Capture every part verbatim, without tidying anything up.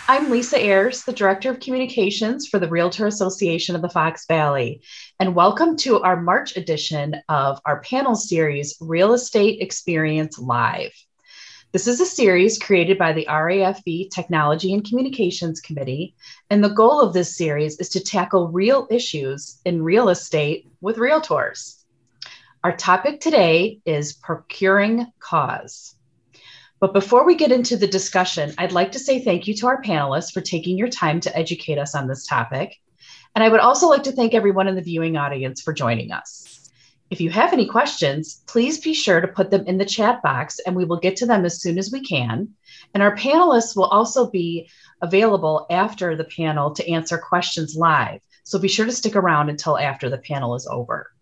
I'm Lisa Ayers, the Director of Communications for the Realtor Association of the Fox Valley, and welcome to our March edition of our panel series, Real Estate Experience Live. This is a series created by the R A F V Technology and Communications Committee, and the goal of this series is to tackle real issues in real estate with realtors. Our topic today is procuring cause. But before we get into the discussion, I'd like to say thank you to our panelists for taking your time to educate us on this topic. And I would also like to thank everyone in the viewing audience for joining us. If you have any questions, please be sure to put them in the chat box and we will get to them as soon as we can. And our panelists will also be available after the panel to answer questions live. So be sure to stick around until after the panel is over.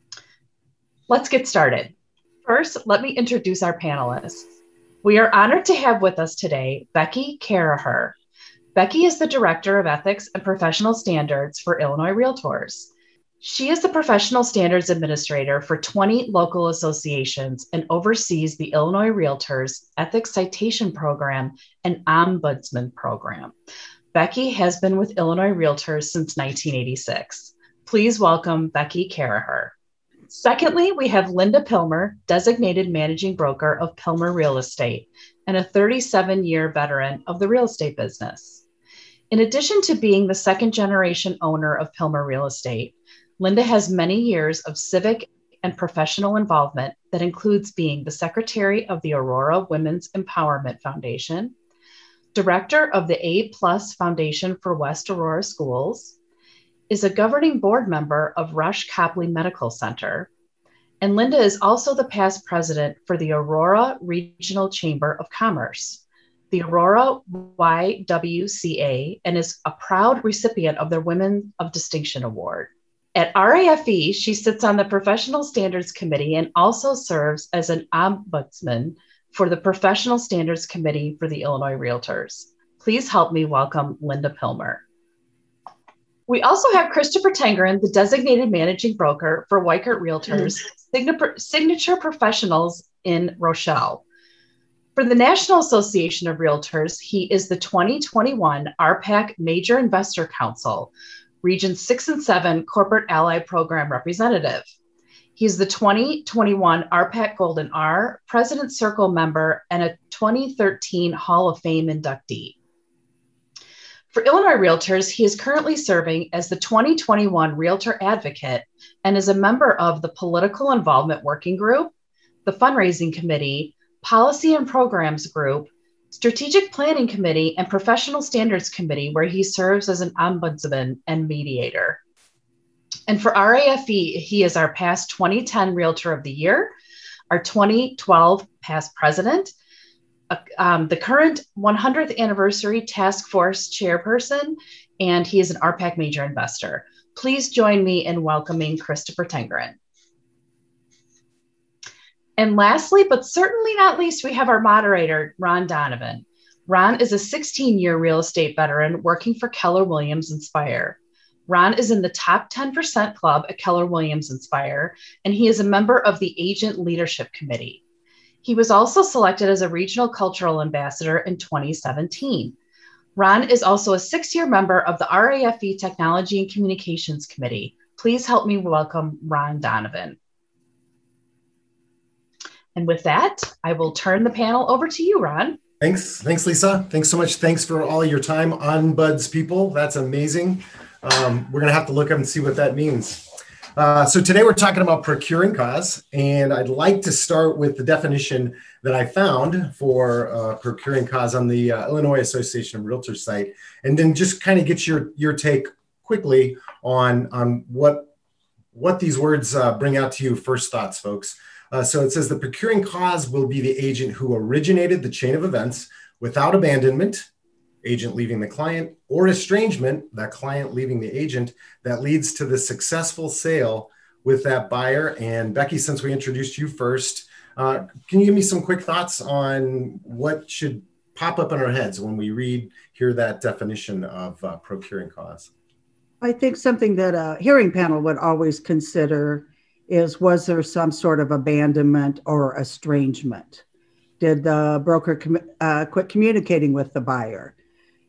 Let's get started. First, let me introduce our panelists. We are honored to have with us today Becky Caraher. Becky is the Director of Ethics and Professional Standards for Illinois Realtors. She is the Professional Standards Administrator for twenty local associations and oversees the Illinois Realtors Ethics Citation Program and Ombudsman Program. Becky has been with Illinois Realtors since nineteen eighty-six. Please welcome Becky Caraher. Secondly, we have Linda Pilmer, Designated Managing Broker of Pilmer Real Estate and a thirty-seven year veteran of the real estate business. In addition to being the second generation owner of Pilmer Real Estate, Linda has many years of civic and professional involvement that includes being the Secretary of the Aurora Women's Empowerment Foundation, Director of the A Plus Foundation for West Aurora Schools, is a governing board member of Rush Copley Medical Center, and Linda is also the past president for the Aurora Regional Chamber of Commerce, the Aurora Y W C A, and is a proud recipient of their Women of Distinction Award. At R A F V, she sits on the Professional Standards Committee and also serves as an ombudsman for the Professional Standards Committee for the Illinois Realtors. Please help me welcome Linda Pilmer. We also have Christopher Tengren, the Designated Managing Broker for Weichert Realtors, mm-hmm. Signature Professionals in Rochelle. For the National Association of Realtors, he is the twenty twenty-one R PAC Major Investor Council, Region six and seven Corporate Ally Program Representative. He's the twenty twenty-one R PAC Golden R, President Circle member, and a twenty thirteen Hall of Fame inductee. For Illinois Realtors, he is currently serving as the twenty twenty-one Realtor Advocate and is a member of the Political Involvement Working Group, the Fundraising Committee, Policy and Programs Group, Strategic Planning Committee, and Professional Standards Committee, where he serves as an ombudsman and mediator. And for R A F V, he is our past twenty ten Realtor of the Year, our twenty twelve past president, Um, the current one hundredth anniversary task force chairperson, and he is an R PAC major investor. Please join me in welcoming Christopher Tengren. And lastly, but certainly not least, we have our moderator, Ron Donovan. Ron is a sixteen year real estate veteran working for Keller Williams Inspire. Ron is in the top ten percent club at Keller Williams Inspire, and he is a member of the Agent Leadership Committee. He was also selected as a regional cultural ambassador in twenty seventeen. Ron is also a six year member of the R A F V Technology and Communications Committee. Please help me welcome Ron Donovan. And with that, I will turn the panel over to you, Ron. Thanks. Thanks, Lisa. Thanks so much. Thanks for all your time on Buds, people. That's amazing. Um, we're going to have to look up and see what that means. Uh, so today we're talking about procuring cause, and I'd like to start with the definition that I found for uh, procuring cause on the uh, Illinois Association of Realtors site, and then just kind of get your your take quickly on on what what these words uh, bring out to you. First thoughts, folks. Uh, so it says the procuring cause will be the agent who originated the chain of events without abandonment, agent leaving the client, or estrangement, that client leaving the agent, that leads to the successful sale with that buyer. And Becky, since we introduced you first, uh, can you give me some quick thoughts on what should pop up in our heads when we read, hear that definition of uh, procuring cause? I think something that a hearing panel would always consider is, was there some sort of abandonment or estrangement? Did the broker com- uh, quit communicating with the buyer?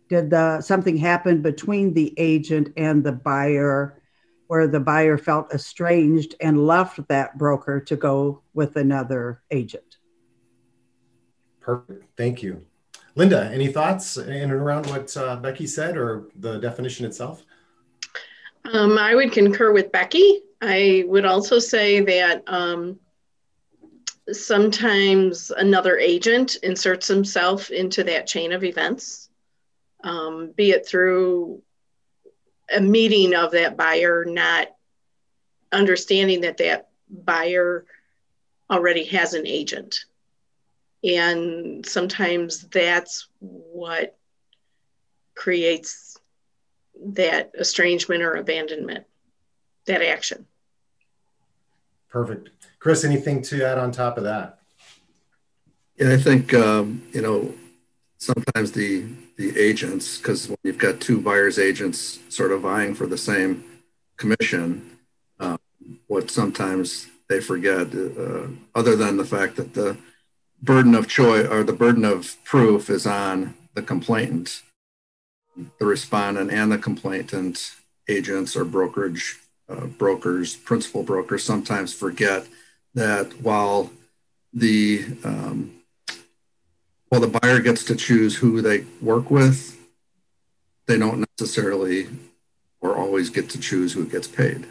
Did the something happen between the agent and the buyer where the buyer felt estranged and left that broker to go with another agent? Perfect. Thank you. Linda, any thoughts in and around what uh, Becky said or the definition itself? Um, I would concur with Becky. I would also say that um, sometimes another agent inserts himself into that chain of events, um, be it through a meeting of that buyer, not understanding that that buyer already has an agent. And sometimes that's what creates that estrangement or abandonment, that action. Perfect. Chris, anything to add on top of that? Yeah, I think, um, you know, sometimes the the agents, because when you've got two buyer's agents sort of vying for the same commission, um, what sometimes they forget, uh, other than the fact that the burden of choice or the burden of proof is on the complainant, the respondent and the complainant agents or brokerage uh, brokers, principal brokers sometimes forget that while the um, while the buyer gets to choose who they work with, they don't necessarily or always get to choose who gets paid.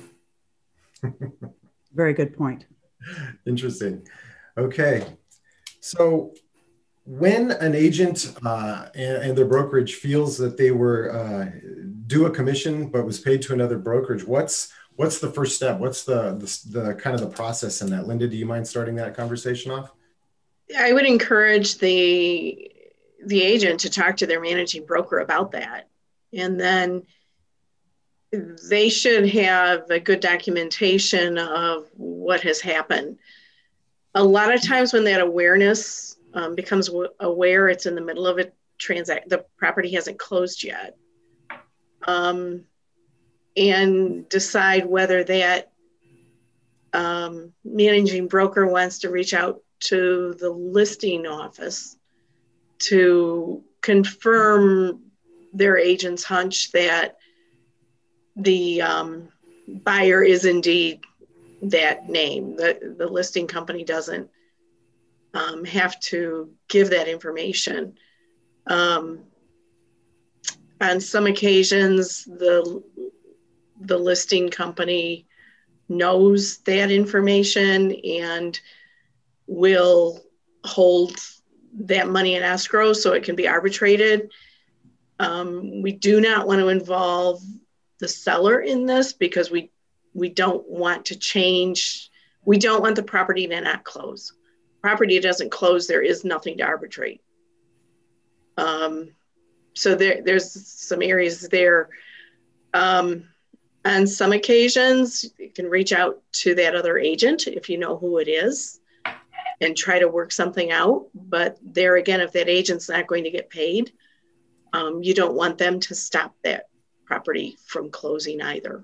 Very good point. Interesting. Okay. So when an agent uh, and, and their brokerage feels that they were uh, due a commission but was paid to another brokerage, what's what's the first step? What's the, the the kind of the process in that? Linda, do you mind starting that conversation off? I would encourage the the agent to talk to their managing broker about that. And then they should have a good documentation of what has happened. A lot of times when that awareness um, becomes aware, it's in the middle of a transaction, the property hasn't closed yet. Um, and decide whether that um, managing broker wants to reach out to the listing office to confirm their agent's hunch that the um, buyer is indeed that name. The, the listing company doesn't um, have to give that information. Um, on some occasions, the, the listing company knows that information and will hold that money in escrow so it can be arbitrated. Um, we do not want to involve the seller in this because we we don't want to change. We don't want the property to not close. Property doesn't close, there is nothing to arbitrate. Um, so there, there's some areas there. Um, on some occasions, you can reach out to that other agent if you know who it is and try to work something out. But there again, if that agent's not going to get paid, um, you don't want them to stop that property from closing either.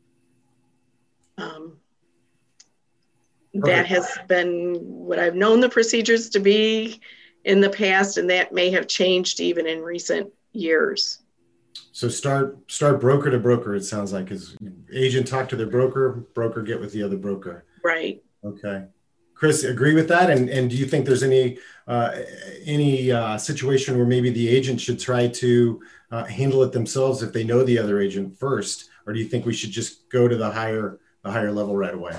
Um, that has been what I've known the procedures to be in the past, and that may have changed even in recent years. So start start broker to broker, it sounds like, is agent talk to their broker, broker get with the other broker. Right. Okay. Chris, agree with that? And and do you think there's any uh, any uh, situation where maybe the agent should try to uh, handle it themselves if they know the other agent first, or do you think we should just go to the higher the higher level right away?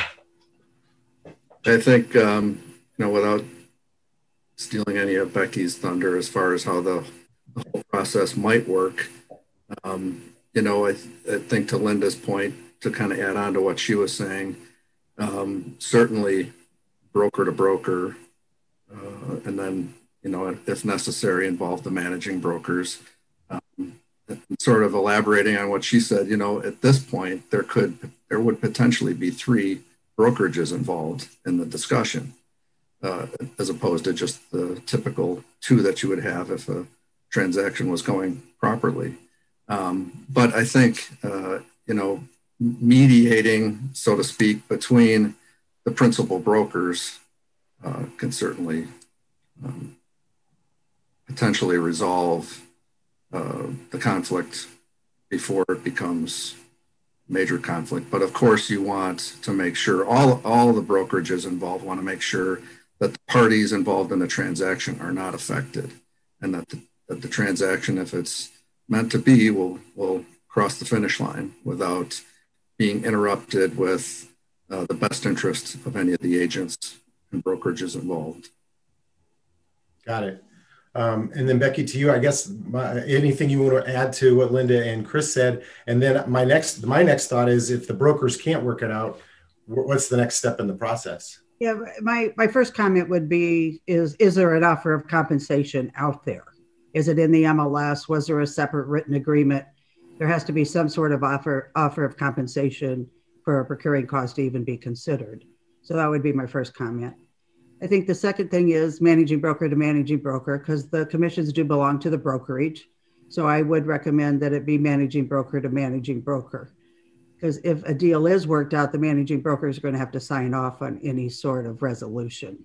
I think um, you know, without stealing any of Becky's thunder as far as how the, the whole process might work, um, you know, I, th I think to Linda's point, to kind of add on to what she was saying, um, certainly broker to broker, uh, and then, you know, if necessary, involve the managing brokers. Um, sort of elaborating on what she said, you know, at this point, there could, there would potentially be three brokerages involved in the discussion, uh, as opposed to just the typical two that you would have if a transaction was going properly. Um, but I think, uh, you know, mediating, so to speak, between the principal brokers uh, can certainly um, potentially resolve uh, the conflict before it becomes major conflict. But of course, you want to make sure all all the brokerages involved want to make sure that the parties involved in the transaction are not affected, and that the, that the transaction, if it's meant to be, will will cross the finish line without being interrupted with uh, the best interest of any of the agents and brokerages involved. Got it. Um, and then Becky, to you, I guess my, anything you want to add to what Linda and Chris said. And then my next my next thought is, if the brokers can't work it out, what's the next step in the process? Yeah, my, my first comment would be, is, is there an offer of compensation out there? Is it in the M L S? Was there a separate written agreement? There has to be some sort of offer, offer of compensation for a procuring cause to even be considered. So that would be my first comment. I think the second thing is managing broker to managing broker, because the commissions do belong to the brokerage. So I would recommend that it be managing broker to managing broker. Because if a deal is worked out, the managing broker is going to have to sign off on any sort of resolution.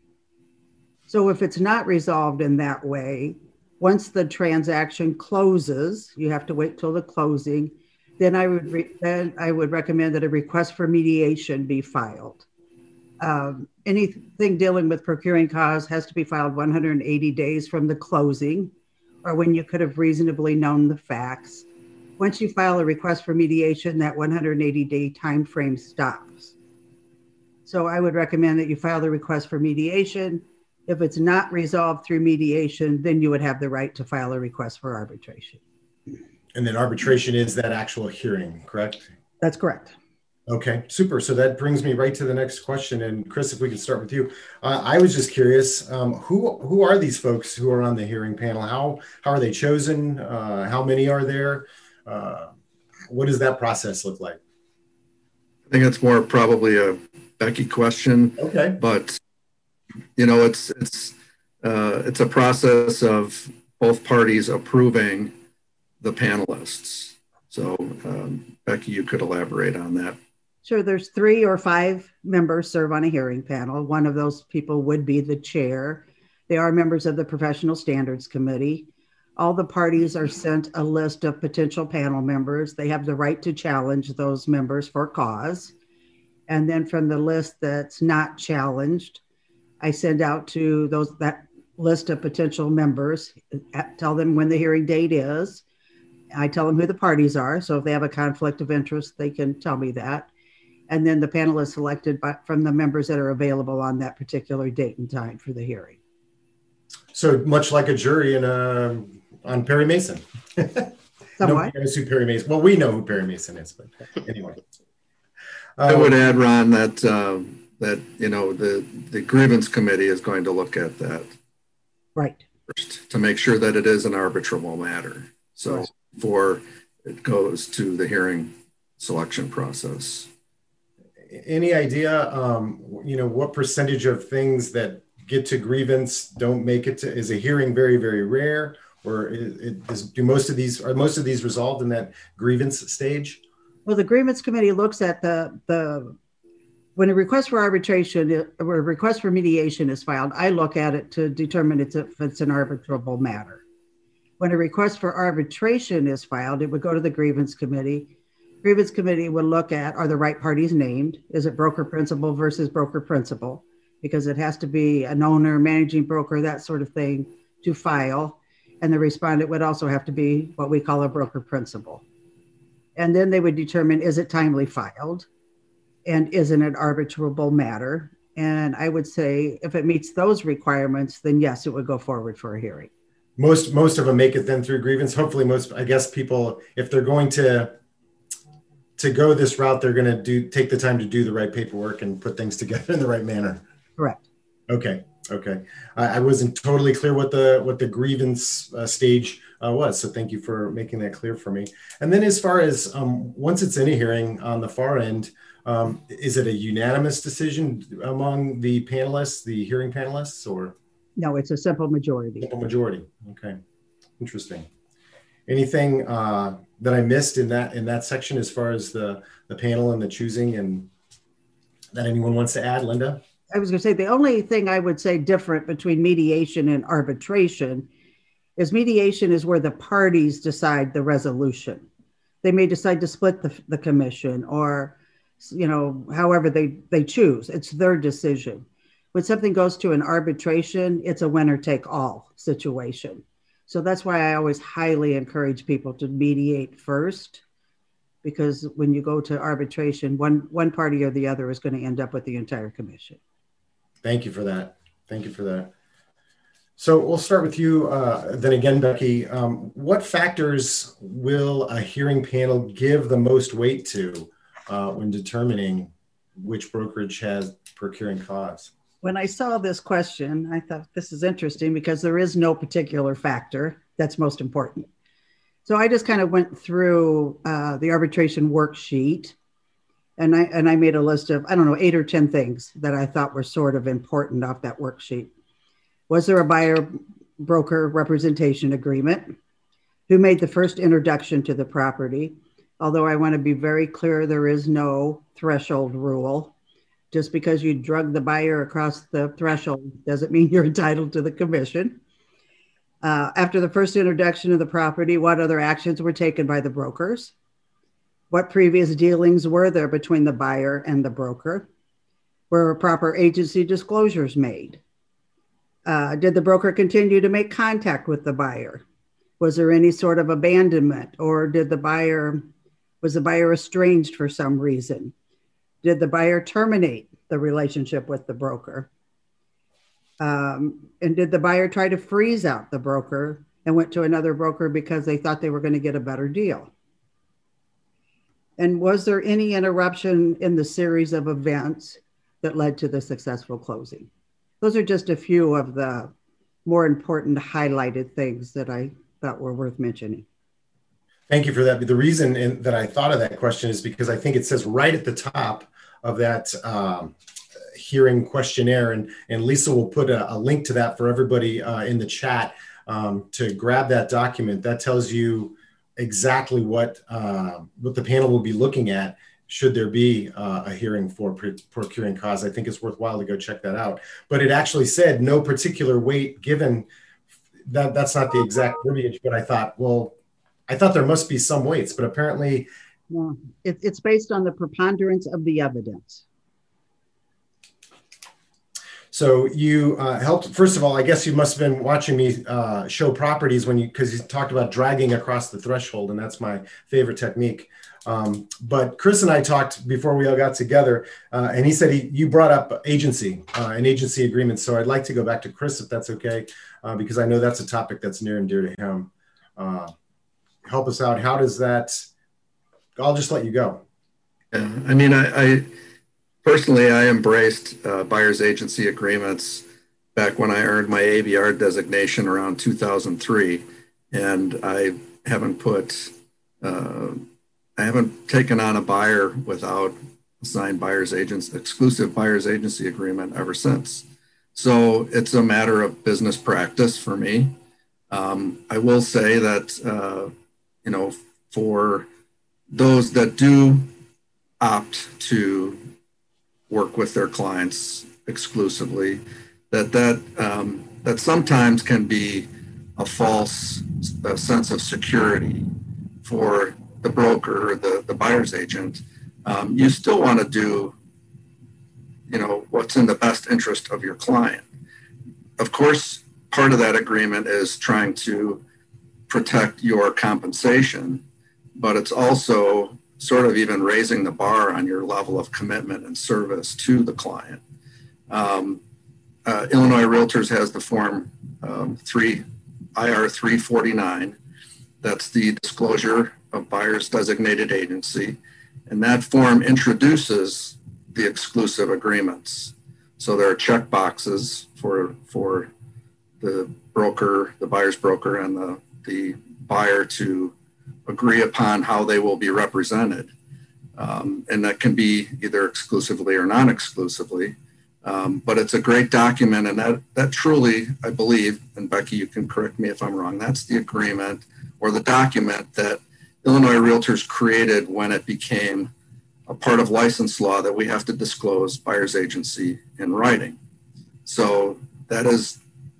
So if it's not resolved in that way, once the transaction closes, you have to wait till the closing, then I would, re- then I would recommend that a request for mediation be filed. Um, anything dealing with procuring cause has to be filed one hundred eighty days from the closing, or when you could have reasonably known the facts. Once you file a request for mediation, that one hundred eighty day time frame stops. So I would recommend that you file the request for mediation. If it's not resolved through mediation, then you would have the right to file a request for arbitration. And then arbitration is that actual hearing, correct? That's correct. Okay, super. So that brings me right to the next question. And Chris, if we can start with you, uh, I was just curious, um, who who are these folks who are on the hearing panel? How how are they chosen? Uh, how many are there? Uh, what does that process look like? I think it's more probably a Becky question. Okay. But you know, it's it's uh, it's a process of both parties approving the panelists. So um, Becky, you could elaborate on that. Sure. There's three or five members serve on a hearing panel. One of those people would be the chair. They are members of the Professional Standards Committee. All the parties are sent a list of potential panel members. They have the right to challenge those members for cause. And then from the list that's not challenged, I send out to those that list of potential members, tell them when the hearing date is. I tell them who the parties are. So if they have a conflict of interest, they can tell me that. And then the panel is selected by, from the members that are available on that particular date and time for the hearing. So much like a jury in a, on Perry Mason. Somewhat. Nobody knows who Perry Mason. Well, we know who Perry Mason is, but anyway. Um, I would add, Ron, that uh, that you know the the grievance committee is going to look at that right first to make sure that it is an arbitrable matter. So right. before it goes to the hearing selection process. Any idea, um, you know, what percentage of things that get to grievance don't make it to? Is a hearing very, very rare, or is, is, do most of these are most of these resolved in that grievance stage? Well, the grievance committee looks at the the when a request for arbitration or a request for mediation is filed. I look at it to determine it's, if it's an arbitrable matter. When a request for arbitration is filed, it would go to the grievance committee. Grievance committee would look at, are the right parties named? Is it broker principal versus broker principal? Because it has to be an owner, managing broker, that sort of thing to file. And the respondent would also have to be what we call a broker principal. And then they would determine, is it timely filed? And is it an arbitrable matter? And I would say if it meets those requirements, then yes, it would go forward for a hearing. Most, most of them make it then through grievance. Hopefully most, I guess people, if they're going to to go this route, they're going to do take the time to do the right paperwork and put things together in the right manner. Correct. Okay. Okay. I, I wasn't totally clear what the what the grievance uh, stage uh, was, so thank you for making that clear for me. And then, as far as um, once it's in a hearing on the far end, um, is it a unanimous decision among the panelists, the hearing panelists, or no? It's a simple majority. Simple majority. Okay. Interesting. Anything uh, that I missed in that in that section as far as the the panel and the choosing, and that anyone wants to add, Linda? I was going to say the only thing I would say different between mediation and arbitration is mediation is where the parties decide the resolution. They may decide to split the, the commission or, you know, however they, they choose. It's their decision. When something goes to an arbitration, it's a winner take all situation. So that's why I always highly encourage people to mediate first, because when you go to arbitration, one, one party or the other is going to end up with the entire commission. Thank you for that. Thank you for that. So we'll start with you uh, then again, Becky. Um, what factors will a hearing panel give the most weight to uh, when determining which brokerage has procuring cause? When I saw this question, I thought this is interesting because there is no particular factor that's most important. So I just kind of went through uh, the arbitration worksheet, and I and I made a list of, I don't know, eight or ten things that I thought were sort of important off that worksheet. Was there a buyer broker representation agreement? Who made the first introduction to the property? Although I want to be very clear, there is no threshold rule. Just because you drug the buyer across the threshold doesn't mean you're entitled to the commission. Uh, after the first introduction of the property, what other actions were taken by the brokers? What previous dealings were there between the buyer and the broker? Were proper agency disclosures made? Uh, did the broker continue to make contact with the buyer? Was there any sort of abandonment, or did the buyer, was the buyer estranged for some reason? Did the buyer terminate the relationship with the broker? Um, and did the buyer try to freeze out the broker and went to another broker because they thought they were going to get a better deal? And was there any interruption in the series of events that led to the successful closing? Those are just a few of the more important highlighted things that I thought were worth mentioning. Thank you for that. The reason in, that I thought of that question is because I think it says right at the top of that um, hearing questionnaire, and, and Lisa will put a, a link to that for everybody uh, in the chat um, to grab that document. That tells you exactly what, uh, what the panel will be looking at should there be uh, a hearing for procuring cause. I think it's worthwhile to go check that out. But it actually said no particular weight given. That, that's not the exact verbiage, but I thought, well, I thought there must be some weights, but apparently. No, it, it's based on the preponderance of the evidence. So you uh, helped, first of all, I guess you must have been watching me uh, show properties when you, because you talked about dragging across the threshold, and that's my favorite technique. Um, but Chris and I talked before we all got together, uh, and he said he, you brought up agency, uh, an agency agreement. So I'd like to go back to Chris, if that's okay, uh, because I know that's a topic that's near and dear to him. Uh, help us out. How does that, I'll just let you go. Yeah, I mean, I, I personally, I embraced uh, buyer's agency agreements back when I earned my A B R designation around two thousand three. And I haven't put, uh, I haven't taken on a buyer without a signed buyer's agents, exclusive buyer's agency agreement ever since. So it's a matter of business practice for me. Um, I will say that, uh, you know, for those that do opt to work with their clients exclusively, that that um, that sometimes can be a false uh, sense of security for the broker or the, the buyer's agent. Um, you still want to do, you know, what's in the best interest of your client. Of course, part of that agreement is trying to protect your compensation, but it's also sort of even raising the bar on your level of commitment and service to the client. Um, uh, Illinois Realtors has the form um, three, I R three forty-nine. That's the disclosure of buyer's designated agency. And that form introduces the exclusive agreements. So there are check boxes for, for the broker, the buyer's broker, and the, the buyer to agree upon how they will be represented. Um, and that can be either exclusively or non-exclusively. Um, but it's a great document, and that, that truly, I believe, and Becky, you can correct me if I'm wrong, that's the agreement or the document that Illinois Realtors created when it became a part of license law that we have to disclose buyer's agency in writing. So that is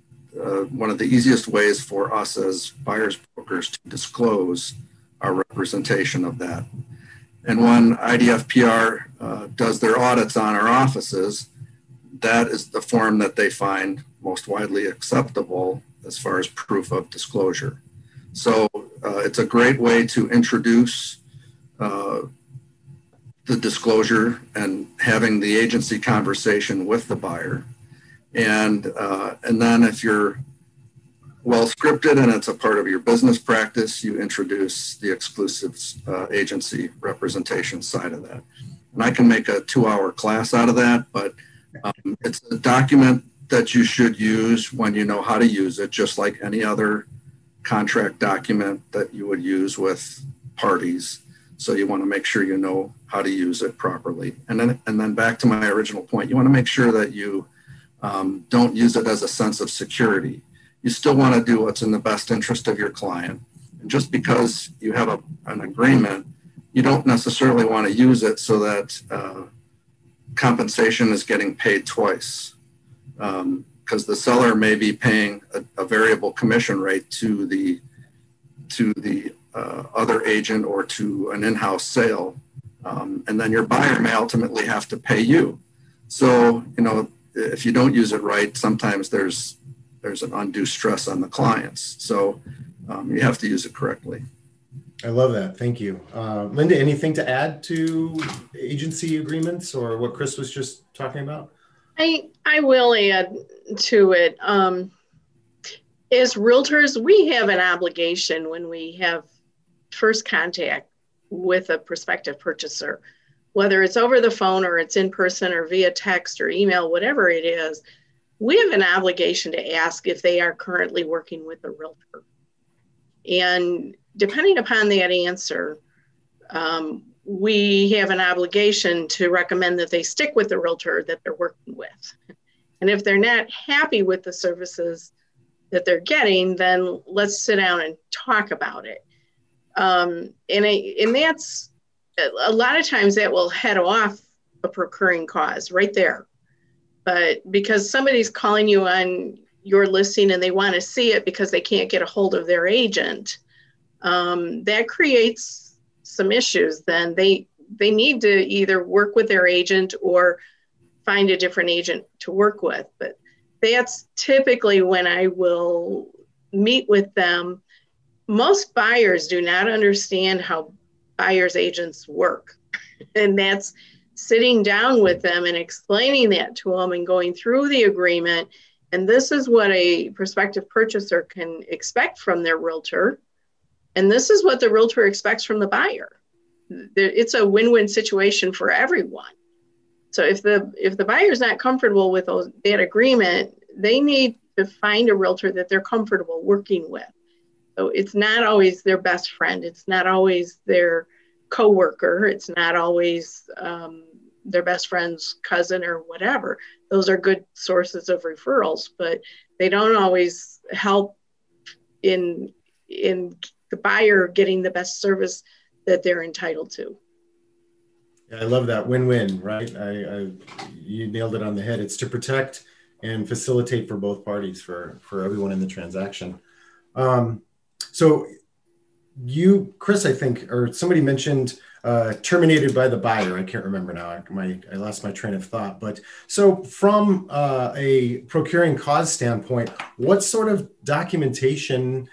uh, one of the easiest ways for us as buyers brokers to disclose our representation of that. And when I D F P R uh, does their audits on our offices, that is the form that they find most widely acceptable as far as proof of disclosure. So uh, it's a great way to introduce uh, the disclosure and having the agency conversation with the buyer. And, uh, and then if you're well scripted and it's a part of your business practice, you introduce the exclusive uh, agency representation side of that. And I can make a two hour class out of that, but um, it's a document that you should use when you know how to use it, just like any other contract document that you would use with parties. So you want to make sure you know how to use it properly. And then, and then back to my original point, you want to make sure that you um, don't use it as a sense of security. You still want to do what's in the best interest of your client. And just because you have a, an agreement, you don't necessarily want to use it so that uh, compensation is getting paid twice. Um, because the seller may be paying a, a variable commission rate to the to the uh, other agent or to an in-house sale, um, and then your buyer may ultimately have to pay you. So you know, if you don't use it right, sometimes there's there's an undue stress on the clients. So um, you have to use it correctly. I love that. Thank you, uh, Linda. Anything to add to agency agreements or what Chris was just talking about? I, I will add to it. Um, as realtors, we have an obligation when we have first contact with a prospective purchaser, whether it's over the phone or it's in person or via text or email, whatever it is, we have an obligation to ask if they are currently working with a realtor. And depending upon that answer, um, we have an obligation to recommend that they stick with the realtor that they're working with. And if they're not happy with the services that they're getting, then let's sit down and talk about it. Um, and, I, and that's, a lot of times that will head off a procuring cause right there. But because somebody's calling you on your listing and they want to see it because they can't get a hold of their agent, um, that creates some issues. Then they they need to either work with their agent or find a different agent to work with. But that's typically when I will meet with them. Most buyers do not understand how buyers agents work. And that's sitting down with them and explaining that to them and going through the agreement. And this is what a prospective purchaser can expect from their realtor. And this is what the realtor expects from the buyer. It's a win-win situation for everyone. So if the if the buyer is not comfortable with those, that agreement, they need to find a realtor that they're comfortable working with. So it's not always their best friend. It's not always their coworker. It's not always um, their best friend's cousin or whatever. Those are good sources of referrals, but they don't always help in in the buyer getting the best service that they're entitled to. Yeah, I love that win-win, right? I, I you nailed it on the head. It's to protect and facilitate for both parties, for for everyone in the transaction. Um, so you, Chris, I think, or somebody mentioned uh, terminated by the buyer. I can't remember now. I, my, I lost my train of thought. But so from uh, a procuring cause standpoint, what sort of documentation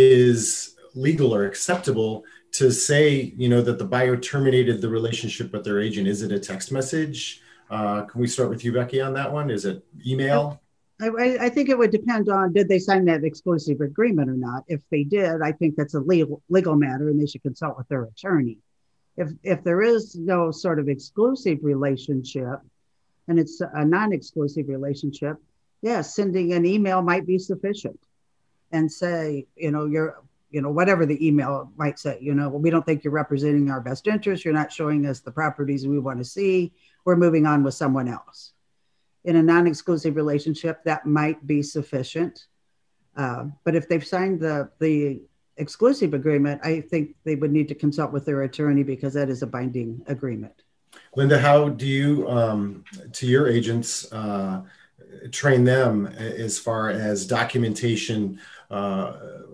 is legal or acceptable to say, you know, that the buyer terminated the relationship with their agent? Is it a text message? Uh, can we start with you, Becky, on that one? Is it email? I, I think it would depend on, did they sign that exclusive agreement or not? If they did, I think that's a legal legal matter and they should consult with their attorney. If if there is no sort of exclusive relationship and it's a non-exclusive relationship, yes, sending an email might be sufficient and say, you know, you're, you know, whatever the email might say, you know, well, we don't think you're representing our best interest. You're not showing us the properties we want to see. We're moving on with someone else. In a non-exclusive relationship, that might be sufficient. Uh, but if they've signed the, the exclusive agreement, I think they would need to consult with their attorney because that is a binding agreement. Linda, how do you, um, to your agents, uh, train them as far as documentation uh,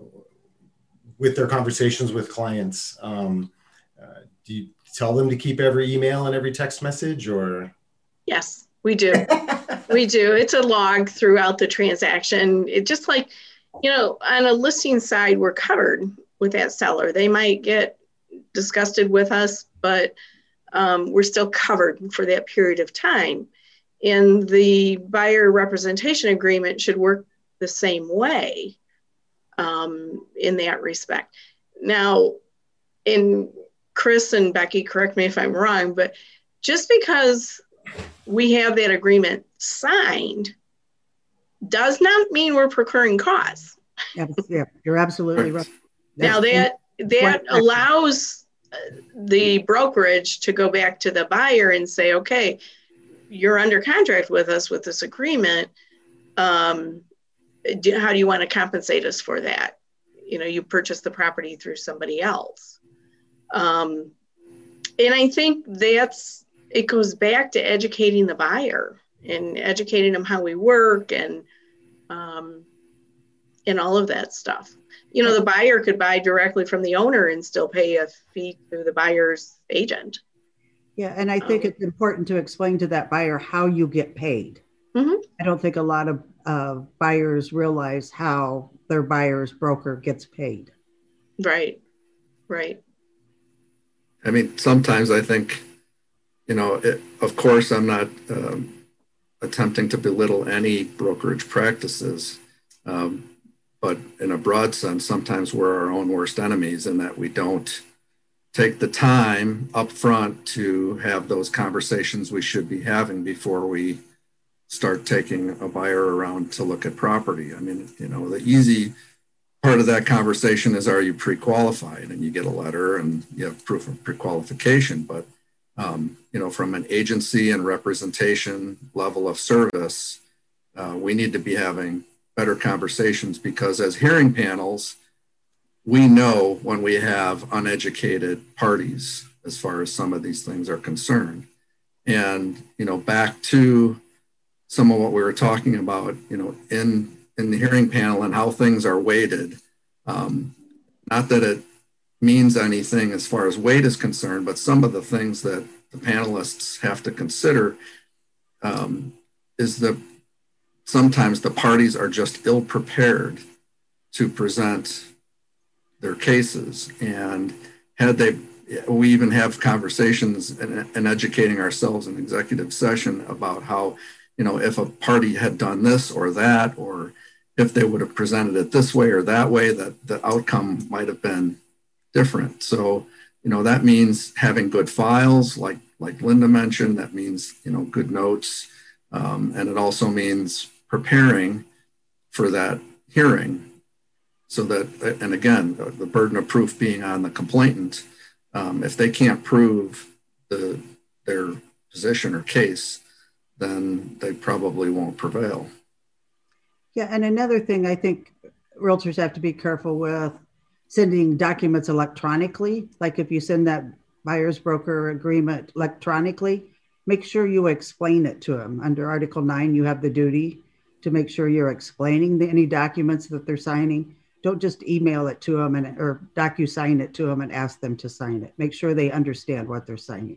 with their conversations with clients? Um, uh, do you tell them to keep every email and every text message, or? Yes, we do. We do. It's a log throughout the transaction. It just like, you know, on a listing side, we're covered with that seller. They might get disgusted with us, but um, we're still covered for that period of time. And the buyer representation agreement should work the same way um, in that respect. Now, in Chris and Becky, correct me if I'm wrong, but just because we have that agreement signed does not mean we're procuring costs. Yeah, yeah, you're absolutely right. Now that that allows the brokerage to go back to the buyer and say, okay, you're under contract with us with this agreement. Um, do, how do you want to compensate us for that? You know, you purchased the property through somebody else. Um, and I think that's, it goes back to educating the buyer and educating them how we work and, um, and all of that stuff. You know, the buyer could buy directly from the owner and still pay a fee to the buyer's agent. Yeah, and I think um, it's important to explain to that buyer how you get paid. Mm-hmm. I don't think a lot of uh, buyers realize how their buyer's broker gets paid. Right, right. I mean, sometimes I think, you know, it, of course, I'm not um, attempting to belittle any brokerage practices. Um, but in a broad sense, sometimes we're our own worst enemies in that we don't take the time up front to have those conversations we should be having before we start taking a buyer around to look at property. I mean, you know, the easy part of that conversation is, are you pre-qualified? And you get a letter and you have proof of pre-qualification. But, um, you know, from an agency and representation level of service, uh, we need to be having better conversations, because as hearing panels, we know when we have uneducated parties as far as some of these things are concerned. And, you know, back to some of what we were talking about, you know, in, in the hearing panel and how things are weighted. Um, not that it means anything as far as weight is concerned, but some of the things that the panelists have to consider um, is that sometimes the parties are just ill prepared to present their cases. And had they, we even have conversations and, and educating ourselves in executive session about how, you know, if a party had done this or that, or if they would have presented it this way or that way, that the outcome might have been different. So, you know, that means having good files, like, like Linda mentioned. That means, you know, good notes. Um, and it also means preparing for that hearing. So that, and again, the burden of proof being on the complainant, um, if they can't prove the, their position or case, then they probably won't prevail. Yeah, and another thing I think realtors have to be careful with, sending documents electronically. Like if you send that buyer's broker agreement electronically, make sure you explain it to them. Under Article nine, you have the duty to make sure you're explaining the, any documents that they're signing. Don't just email it to them and, or docu-sign it to them and ask them to sign it. Make sure they understand what they're signing.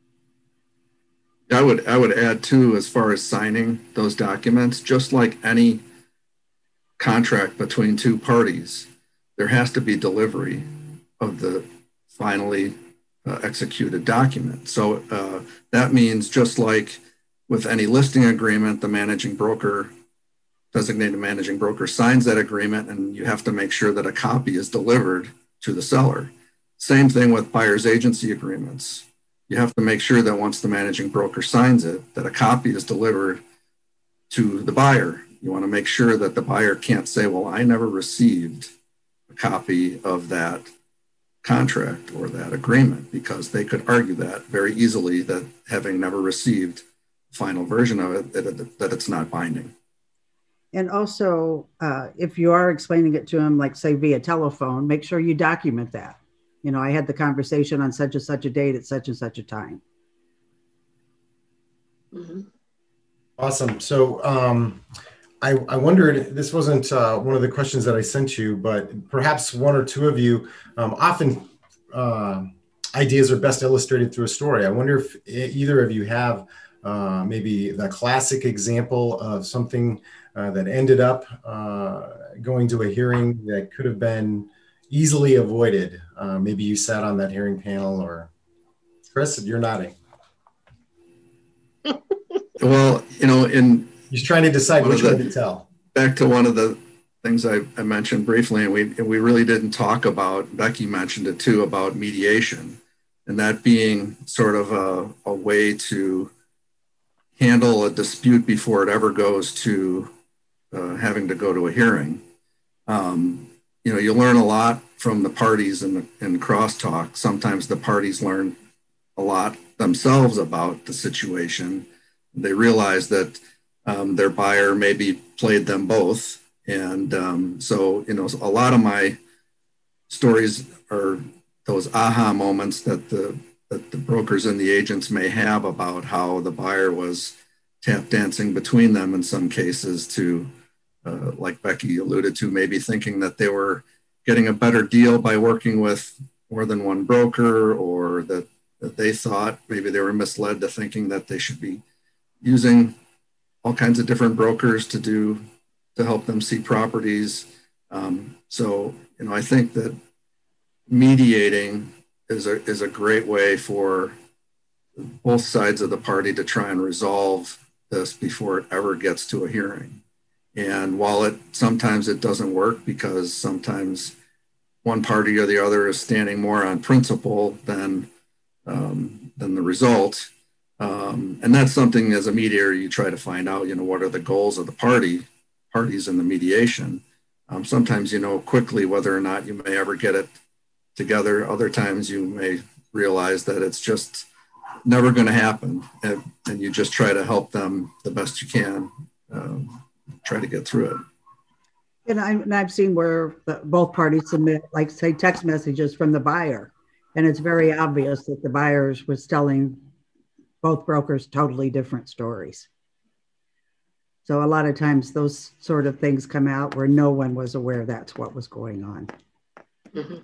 I would, I would add too, as far as signing those documents, just like any contract between two parties, there has to be delivery of the finally uh, executed document. So uh, that means just like with any listing agreement, the managing broker, designated managing broker signs that agreement, and you have to make sure that a copy is delivered to the seller. Same thing with buyer's agency agreements. You have to make sure that once the managing broker signs it, that a copy is delivered to the buyer. You want to make sure that the buyer can't say, well, I never received a copy of that contract or that agreement, because they could argue that very easily, that having never received the final version of it, that, that it's not binding. And also, uh, if you are explaining it to them, like say via telephone, make sure you document that. You know, I had the conversation on such and such a date at such and such a time. Mm-hmm. Awesome. So um, I, I wondered, this wasn't uh, one of the questions that I sent you, but perhaps one or two of you, um, often uh, ideas are best illustrated through a story. I wonder if either of you have uh, maybe the classic example of something uh, that ended up uh, going to a hearing that could have been easily avoided. Uh, maybe you sat on that hearing panel, or Chris, you're nodding. Well, you know, in he's trying to decide which one to tell. Back to one of the things I, I mentioned briefly, and we and we really didn't talk about, Becky mentioned it too, about mediation, and that being sort of a, a way to handle a dispute before it ever goes to uh, having to go to a hearing. Um, you know, you learn a lot from the parties in, in crosstalk. Sometimes the parties learn a lot themselves about the situation. They realize that um, their buyer maybe played them both. And um, so, you know, a lot of my stories are those aha moments that the, that the brokers and the agents may have about how the buyer was tap dancing between them in some cases to, uh, like Becky alluded to, maybe thinking that they were getting a better deal by working with more than one broker, or that, that they thought maybe they were misled to thinking that they should be using all kinds of different brokers to do, to help them see properties. Um, so, you know, I think that mediating is a, is a great way for both sides of the party to try and resolve this before it ever gets to a hearing. And while it, sometimes it doesn't work because sometimes one party or the other is standing more on principle than, um, than the result. Um, and that's something as a mediator, you try to find out, you know, what are the goals of the party, parties in the mediation. Um, sometimes you know quickly whether or not you may ever get it together. Other times you may realize that it's just never going to happen. And, and you just try to help them the best you can, um, try to get through it. And, I, and I've seen where the, both parties submit, like say, text messages from the buyer. And it's very obvious that the buyers was telling both brokers totally different stories. So a lot of times those sort of things come out where no one was aware that's what was going on. Mm-hmm.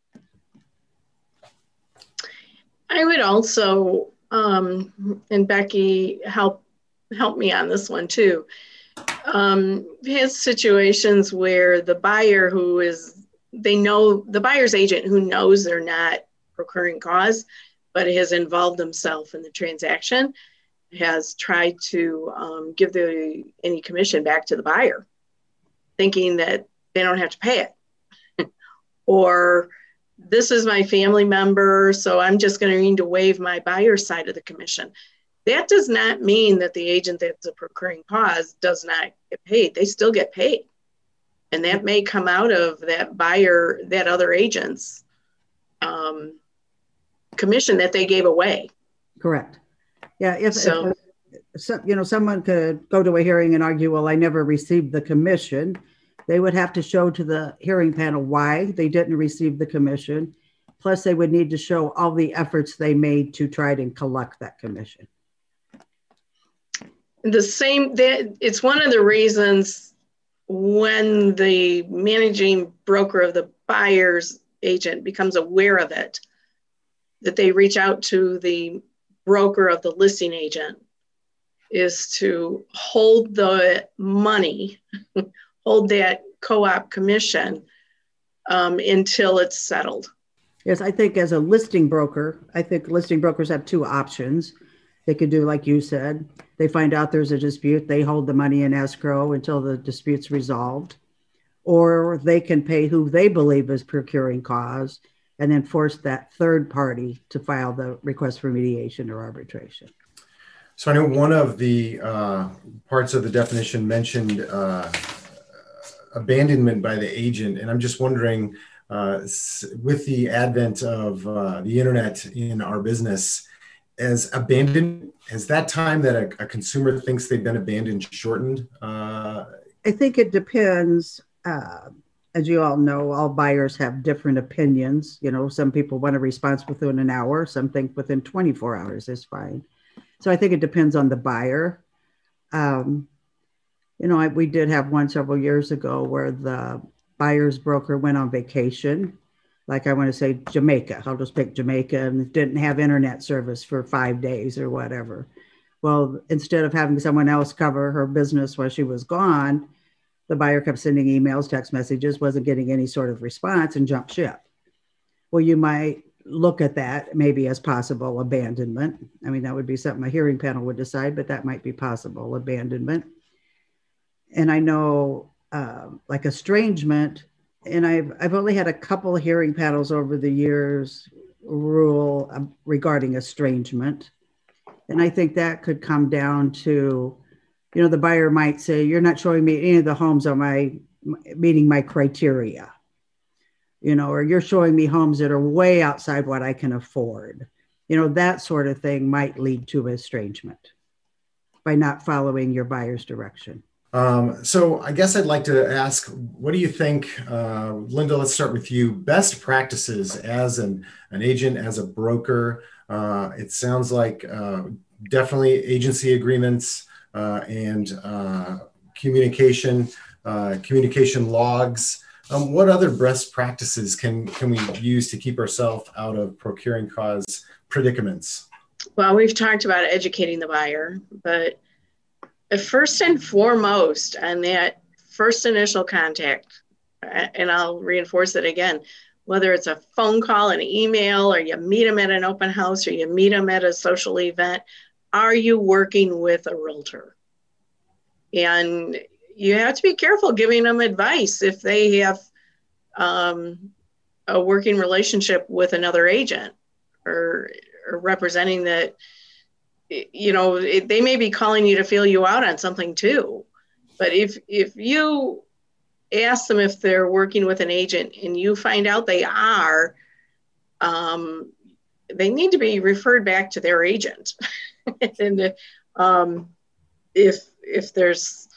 I would also, um, and Becky help help me on this one too, um, has situations where the buyer who is, they know, the buyer's agent who knows they're not procuring cause, but has involved himself in the transaction, has tried to um, give the any commission back to the buyer, thinking that they don't have to pay it. Or this is my family member, so I'm just going to need to waive my buyer's side of the commission. That does not mean that the agent that's a procuring cause does not get paid. They still get paid. And that may come out of that buyer, that other agent's um, commission that they gave away. Correct. Yeah. If, so, if so, you know, someone could go to a hearing and argue, well, I never received the commission. They would have to show to the hearing panel why they didn't receive the commission. Plus, they would need to show all the efforts they made to try to collect that commission. The same, that it's one of the reasons when the managing broker of the buyer's agent becomes aware of it, that they reach out to the broker of the listing agent, is to hold the money, hold that co-op commission um, until it's settled. Yes, I think as a listing broker, I think listing brokers have two options. They could do like you said, they find out there's a dispute, they hold the money in escrow until the dispute's resolved, or they can pay who they believe is procuring cause and then force that third party to file the request for mediation or arbitration. So I know one of the uh, parts of the definition mentioned uh, abandonment by the agent, and I'm just wondering, uh, with the advent of uh, the internet in our business, as abandoned, has that time that a, a consumer thinks they've been abandoned shortened? Uh, I think it depends. Uh, as you all know, all buyers have different opinions. You know, some people want a response within an hour. Some think within twenty-four hours is fine. So I think it depends on the buyer. Um, you know, I, we did have one several years ago where the buyer's broker went on vacation. Like I want to say Jamaica, I'll just pick Jamaica, and didn't have internet service for five days or whatever. Well, instead of having someone else cover her business while she was gone, the buyer kept sending emails, text messages, wasn't getting any sort of response, and jumped ship. Well, you might look at that maybe as possible abandonment. I mean, that would be something a hearing panel would decide, but that might be possible abandonment. And I know uh, like estrangement, and I've, I've only had a couple of hearing panels over the years rule um, regarding estrangement. And I think that could come down to, you know, the buyer might say, you're not showing me any of the homes on my, meeting my criteria, you know, or you're showing me homes that are way outside what I can afford. You know, that sort of thing might lead to estrangement by not following your buyer's direction. Um, so I guess I'd like to ask, what do you think, uh, Linda, let's start with you, best practices as an, an agent, as a broker? Uh, it sounds like uh, definitely agency agreements uh, and uh, communication, uh, communication logs. Um, what other best practices can, can we use to keep ourselves out of procuring cause predicaments? Well, we've talked about educating the buyer, but first and foremost on that first initial contact, and I'll reinforce it again, whether it's a phone call, an email, or you meet them at an open house, or you meet them at a social event, are you working with a realtor? And you have to be careful giving them advice if they have um, a working relationship with another agent or, or representing that, you know, it, they may be calling you to feel you out on something too. But if if you ask them if they're working with an agent and you find out they are, um, they need to be referred back to their agent. and um, if if there's,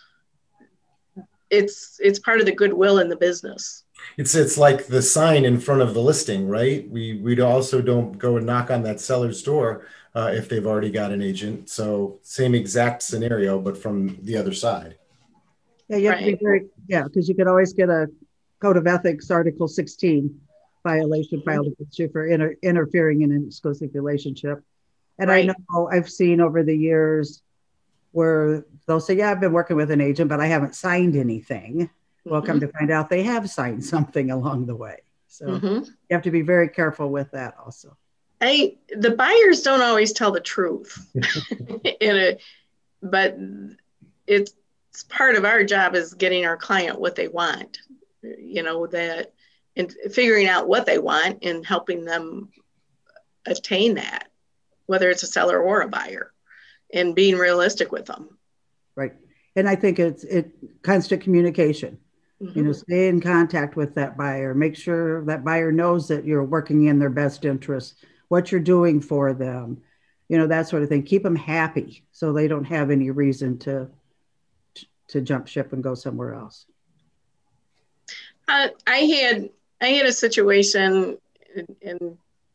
it's it's part of the goodwill in the business. It's it's like the sign in front of the listing, right? We we also don't go and knock on that seller's door uh, if they've already got an agent. So same exact scenario, but from the other side. Yeah, you have Right. to be very, yeah, because you could always get a Code of Ethics Article sixteen violation filed against you for inter- interfering in an exclusive relationship. And Right. I know I've seen over the years where they'll say, yeah, I've been working with an agent, but I haven't signed anything. Well, come to find out they have signed something along the way. So Mm-hmm. you have to be very careful with that also. I the buyers don't always tell the truth, in a, but it's part of our job is getting our client what they want, you know, that and figuring out what they want and helping them attain that, whether it's a seller or a buyer, and being realistic with them. Right. And I think it's it constant communication. Mm-hmm. You know, stay in contact with that buyer. Make sure that buyer knows that you're working in their best interest, what you're doing for them, you know, that sort of thing. Keep them happy so they don't have any reason to to jump ship and go somewhere else. Uh, I had I had a situation, and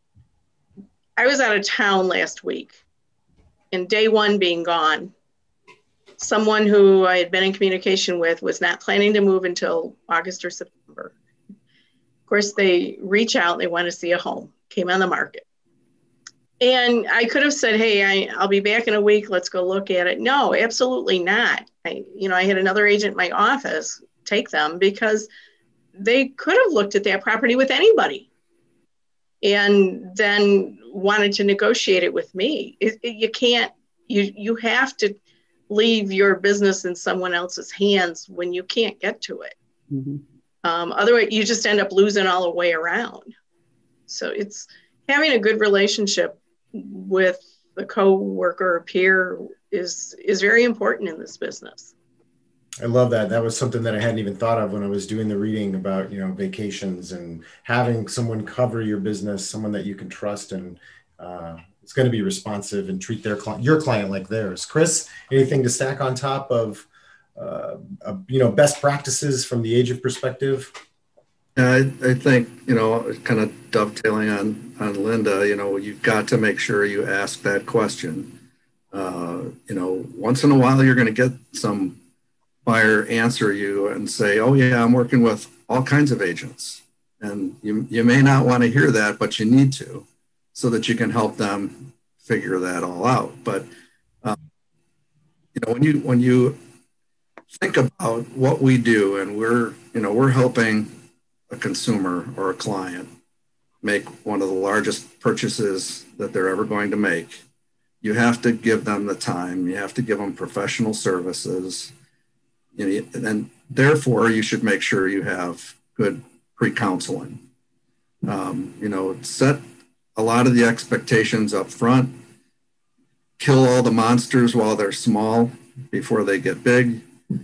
I was out of town last week, and day one being gone, someone who I had been in communication with was not planning to move until August or September. Of course, they reach out, they want to see a home, came on the market. And I could have said, hey, I, I'll be back in a week, let's go look at it. No, absolutely not. I, you know, I had another agent in my office take them because they could have looked at that property with anybody and then wanted to negotiate it with me. It, it, you can't, you you have to leave your business in someone else's hands when you can't get to it. Mm-hmm. Um, otherwise, you just end up losing all the way around. So it's having a good relationship with the co-worker or peer is is very important in this business. I love that. That was something that I hadn't even thought of when I was doing the reading about, you know, vacations and having someone cover your business, someone that you can trust and uh, it's going to be responsive and treat their client, your client like theirs. Chris, anything to stack on top of, uh, uh, you know, best practices from the agent perspective? I, I think, you know, kind of dovetailing on, on Linda, you know, you've got to make sure you ask that question. Uh, you know, once in a while, you're going to get some buyer answer you and say, oh, yeah, I'm working with all kinds of agents. And you, you may not want to hear that, but you need to, so that you can help them figure that all out. But, um, you know, when you, when you think about what we do, and we're, you know, we're helping a consumer or a client make one of the largest purchases that they're ever going to make, you have to give them the time. You have to give them professional services. You know, and therefore, you should make sure you have good pre-counseling. Um, you know, set a lot of the expectations up front. Kill all the monsters while they're small before they get big.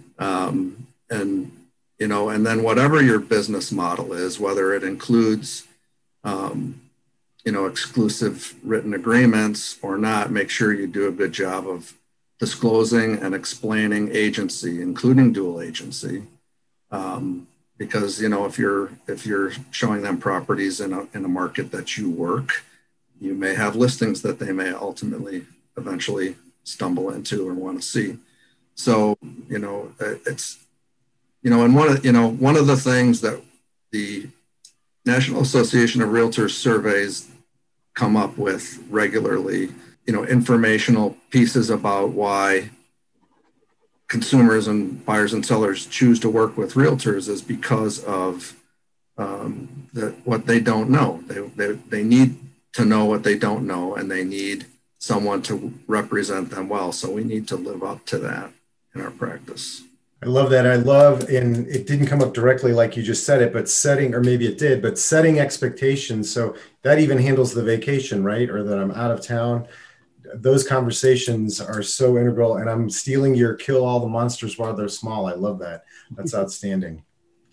Um, and, you know, and then whatever your business model is, whether it includes, um, you know, exclusive written agreements or not, make sure you do a good job of disclosing and explaining agency, including dual agency. Um, because, you know, if you're, if you're showing them properties in a, in a market that you work, you may have listings that they may ultimately eventually stumble into or want to see. So, you know, it's, you know, and one of, you know, one of the things that the National Association of Realtors surveys come up with regularly, you know, informational pieces about why consumers and buyers and sellers choose to work with realtors is because of um, the, what they don't know. They, they, they need to know what they don't know, and they need someone to represent them well. So we need to live up to that in our practice. I love that. I love, and it didn't come up directly like you just said it, but setting, or maybe it did, but setting expectations. So that even handles the vacation, right? Or that I'm out of town. Those conversations are so integral, and I'm stealing your kill all the monsters while they're small. I love that. That's outstanding.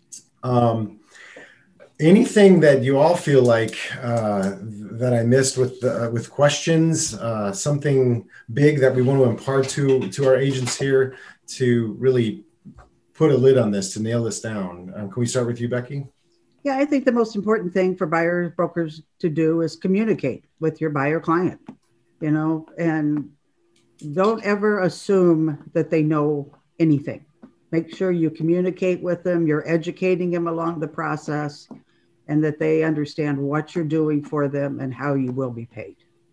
Um, anything that you all feel like uh, that I missed with uh, with questions, uh, something big that we want to impart to, to our agents here to really put a lid on this, to nail this down? Um, can we start with you, Becky? Yeah, I think the most important thing for buyers, brokers to do is communicate with your buyer client, you know, and don't ever assume that they know anything. Make sure you communicate with them, you're educating them along the process, and that they understand what you're doing for them and how you will be paid.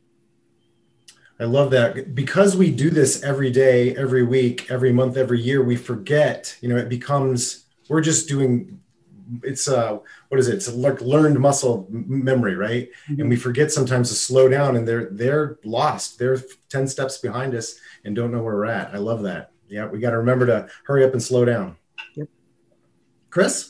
I love that. Because we do this every day, every week, every month, every year, we forget, you know, it becomes, we're just doing, it's uh what is it? It's like learned muscle memory, right? Mm-hmm. And we forget sometimes to slow down, and they're, they're lost. They're ten steps behind us and don't know where we're at. I love that. Yeah. We got to remember to hurry up and slow down. Yep. Chris?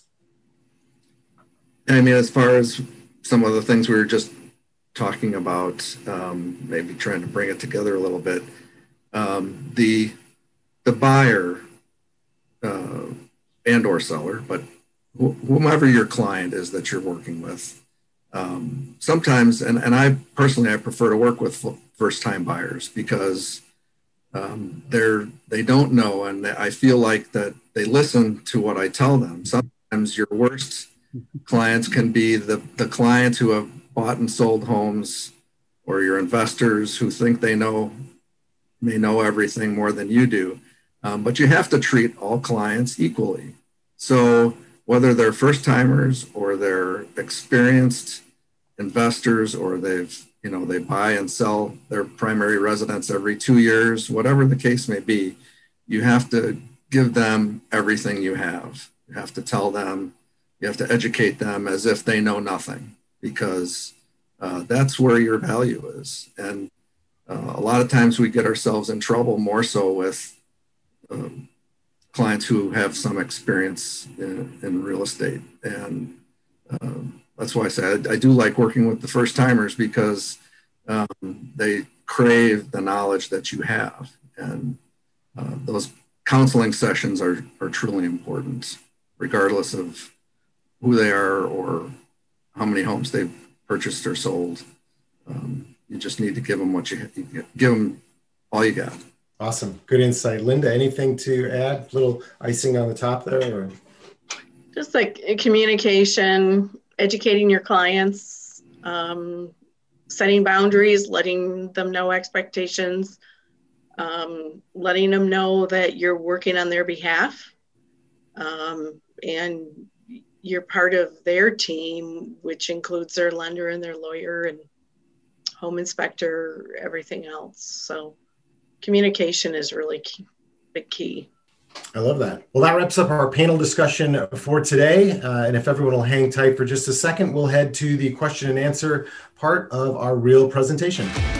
I mean, as far as some of the things we were just talking about, um, maybe trying to bring it together a little bit. Um, the the buyer uh, and or seller, but wh- whomever your client is that you're working with, um, sometimes, and, and I personally, I prefer to work with first time buyers because um, they're they don't know, and I feel like that they listen to what I tell them. Sometimes your worst clients can be the the clients who have bought and sold homes, or your investors who think they know, may know everything more than you do. Um, but you have to treat all clients equally. So whether they're first timers or they're experienced investors, or they've, you know, they buy and sell their primary residence every two years, whatever the case may be, you have to give them everything you have. You have to tell them, you have to educate them as if they know nothing, because uh, that's where your value is. And uh, a lot of times we get ourselves in trouble more so with um, clients who have some experience in, in real estate. And um, that's why I said I, I do like working with the first timers, because um, they crave the knowledge that you have. And uh, those counseling sessions are, are truly important, regardless of who they are or how many homes they've purchased or sold. Um, you just need to give them what you, you give them all you got. Awesome. Good insight. Linda, anything to add? Little icing on the top there? Or? Just like communication, educating your clients, um, setting boundaries, letting them know expectations. um, letting them know that you're working on their behalf, um, and you're part of their team, which includes their lender and their lawyer and home inspector, everything else. So communication is really key, big key. I love that. Well, that wraps up our panel discussion for today. Uh, and if everyone will hang tight for just a second, we'll head to the question and answer part of our real presentation.